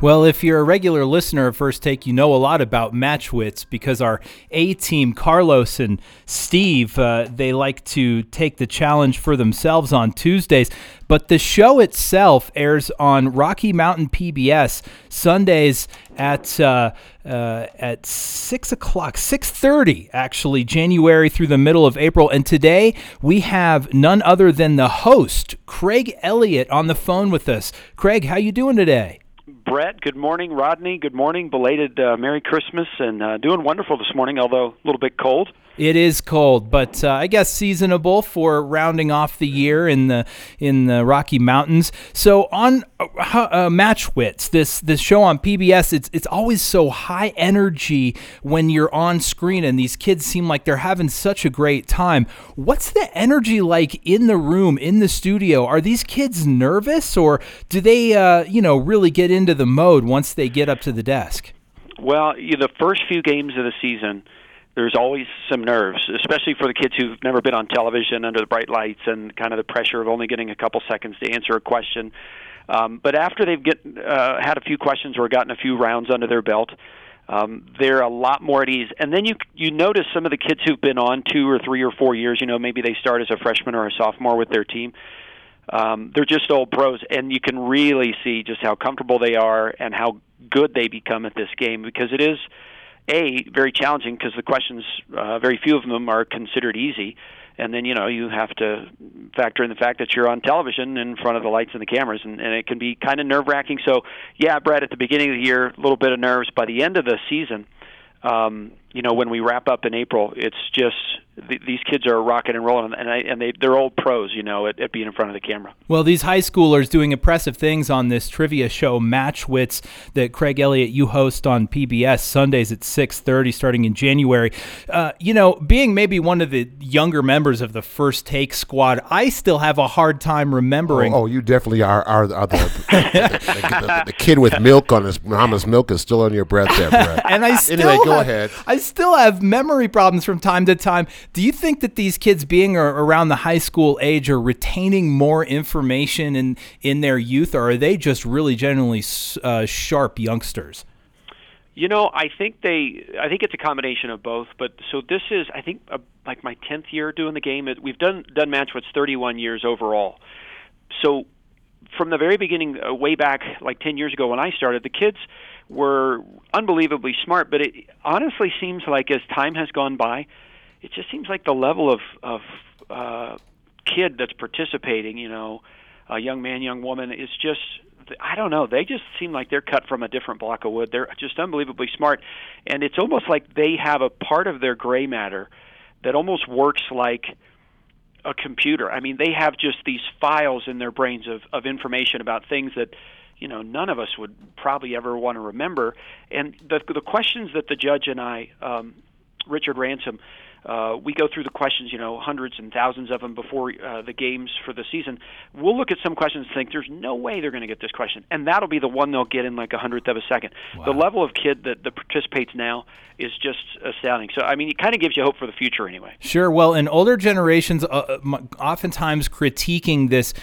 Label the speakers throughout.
Speaker 1: Well, if you're a regular listener of First Take, you know a lot about Matchwits because our A-team, Carlos and Steve, they like to take the challenge for themselves on Tuesdays. But the show itself airs on Rocky Mountain PBS Sundays at 6 o'clock, 6:30 actually, January through the middle of April. And today we have none other than the host, Craig Elliott, on the phone with us. Craig, how you doing today?
Speaker 2: Brett, good morning. Rodney, good morning. Belated Merry Christmas, and doing wonderful this morning, although a little bit cold.
Speaker 1: It is cold, but I guess seasonable for rounding off the year in the Rocky Mountains. So on Matchwits, this show on PBS, it's always so high energy when you're on screen, and these kids seem like they're having such a great time. What's the energy like in the room, in the studio? Are these kids nervous, or do they really get into the mode once they get up to the desk?
Speaker 2: Well, the first few games of the season, there's always some nerves, especially for the kids who've never been on television under the bright lights and kind of the pressure of only getting a couple seconds to answer a question. But after they've had a few questions or gotten a few rounds under their belt, they're a lot more at ease. And then you notice some of the kids who've been on 2 or 3 or 4 years, maybe they start as a freshman or a sophomore with their team. They're just old pros, and you can really see just how comfortable they are and how good they become at this game, because it is very challenging, because the questions, very few of them are considered easy. And then, you have to factor in the fact that you're on television in front of the lights and the cameras, and it can be kind of nerve-wracking. So, yeah, Brett, at the beginning of the year, a little bit of nerves. By the end of the season, when we wrap up in April, it's just these kids are rocking and rolling, and they're old pros, at being in front of the camera.
Speaker 1: Well, these high schoolers doing impressive things on this trivia show, Matchwits, that Craig Elliott, you host on PBS Sundays at 6:30 starting in January. Being maybe one of the younger members of the First Take squad, I still have a hard time remembering.
Speaker 3: Oh, you definitely are the kid with milk on his mama's milk is still on your breath there, Brett.
Speaker 1: And
Speaker 3: anyway, go ahead.
Speaker 1: I still have memory problems from time to time. Do you think that these kids being around the high school age are retaining more information in their youth, or are they just really generally sharp youngsters?
Speaker 2: I think it's a combination of both. But so this is, I think, like my 10th year doing the game. We've done Matchwits 31 years overall. So from the very beginning, way back like 10 years ago when I started, the kids were unbelievably smart. But it honestly seems like as time has gone by, it just seems like the level of kid that's participating, a young man, young woman, is just, I don't know, they just seem like they're cut from a different block of wood. They're just unbelievably smart. And it's almost like they have a part of their gray matter that almost works like a computer. I mean, they have just these files in their brains of information about things that, none of us would probably ever want to remember. And the questions that the judge and I, Richard Ransom, we go through the questions, hundreds and thousands of them before the games for the season. We'll look at some questions and think, there's no way they're going to get this question. And that'll be the one they'll get in like 100th of a second. Wow. The level of kid that participates now is just astounding. So, I mean, it kind of gives you hope for the future anyway.
Speaker 1: Sure. Well, and older generations oftentimes critiquing this,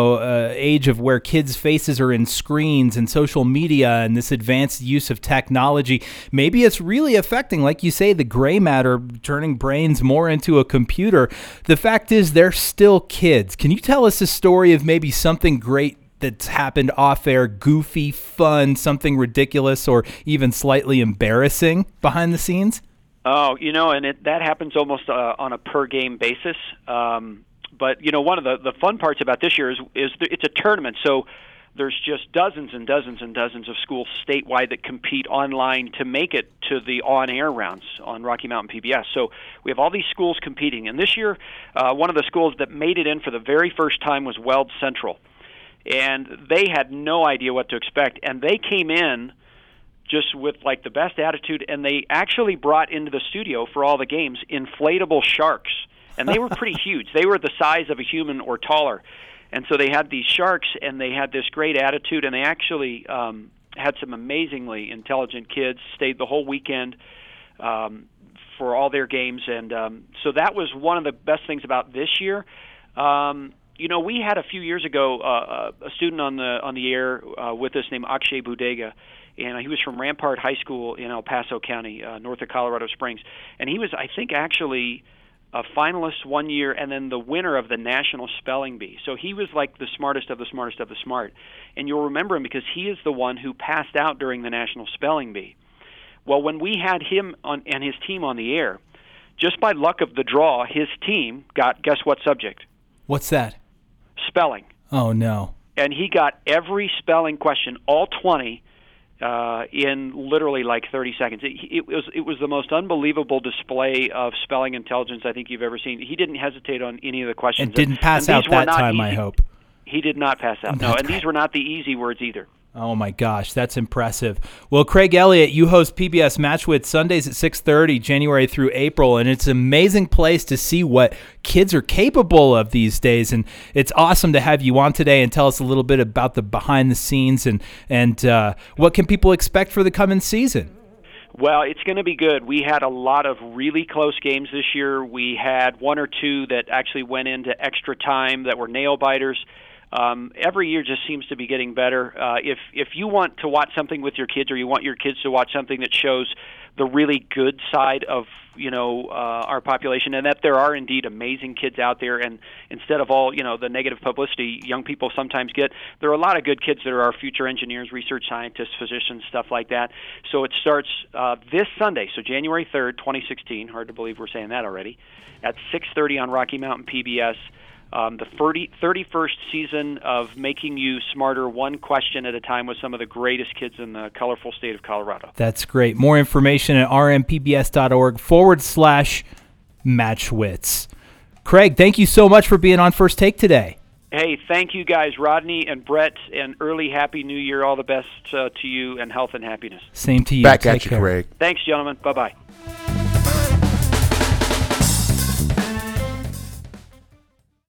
Speaker 1: age of where kids' faces are in screens and social media and this advanced use of technology. Maybe it's really affecting, like you say, the gray matter, turning brains more into a computer. The fact is, they're still kids. Can you tell us a story of maybe something great that's happened off air, goofy, fun, something ridiculous, or even slightly embarrassing behind the scenes?
Speaker 2: Oh, and that happens almost on a per game basis. But one of the fun parts about this year is it's a tournament, so there's just dozens and dozens and dozens of schools statewide that compete online to make it to the on-air rounds on Rocky Mountain PBS. So we have all these schools competing. And this year, one of the schools that made it in for the very first time was Weld Central. And they had no idea what to expect. And they came in just with like the best attitude, and they actually brought into the studio for all the games inflatable sharks. And they were pretty huge. They were the size of a human or taller. And so they had these sharks, and they had this great attitude, and they actually had some amazingly intelligent kids, stayed the whole weekend for all their games. And so that was one of the best things about this year. we had a few years ago a student on the air with us named Akshay Budega, and he was from Rampart High School in El Paso County, north of Colorado Springs, and he was, I think, actually a finalist one year and then the winner of the National Spelling Bee. So he was like the smartest of the smartest of the smart. And you'll remember him because he is the one who passed out during the National Spelling Bee. Well, when we had him and his team on the air, just by luck of the draw, his team got, guess what subject?
Speaker 1: What's that?
Speaker 2: Spelling.
Speaker 1: Oh, no.
Speaker 2: And he got every spelling question, all 20, in literally like 30 seconds. It was the most unbelievable display of spelling intelligence I think you've ever seen. He didn't hesitate on any of the questions.
Speaker 1: And didn't pass out that time,
Speaker 2: easy.
Speaker 1: I hope.
Speaker 2: He did not pass out. No, and these were not the easy words either.
Speaker 1: Oh, my gosh, that's impressive. Well, Craig Elliott, you host PBS Matchwits Sundays at 6:30, January through April, and it's an amazing place to see what kids are capable of these days. And it's awesome to have you on today and tell us a little bit about the behind the scenes and what can people expect for the coming season.
Speaker 2: Well, it's going to be good. We had a lot of really close games this year. We had one or two that actually went into extra time that were nail-biters. Every year just seems to be getting better. If you want to watch something with your kids, or you want your kids to watch something that shows the really good side of our population, and that there are indeed amazing kids out there, and instead of all the negative publicity young people sometimes get, there are a lot of good kids that are our future engineers, research scientists, physicians, stuff like that. So it starts this Sunday, so January 3rd, 2016. Hard to believe we're saying that already. At 6:30 on Rocky Mountain PBS. The 31st season of Making You Smarter, one question at a time, with some of the greatest kids in the colorful state of Colorado.
Speaker 1: That's great. More information at rmpbs.org/matchwits. Craig, thank you so much for being on First Take today.
Speaker 2: Hey, thank you guys, Rodney and Brett, and early Happy New Year. All the best to you, and health and happiness.
Speaker 1: Same to you.
Speaker 3: Back
Speaker 1: Take
Speaker 3: at you,
Speaker 1: care.
Speaker 3: Craig.
Speaker 2: Thanks, gentlemen. Bye-bye.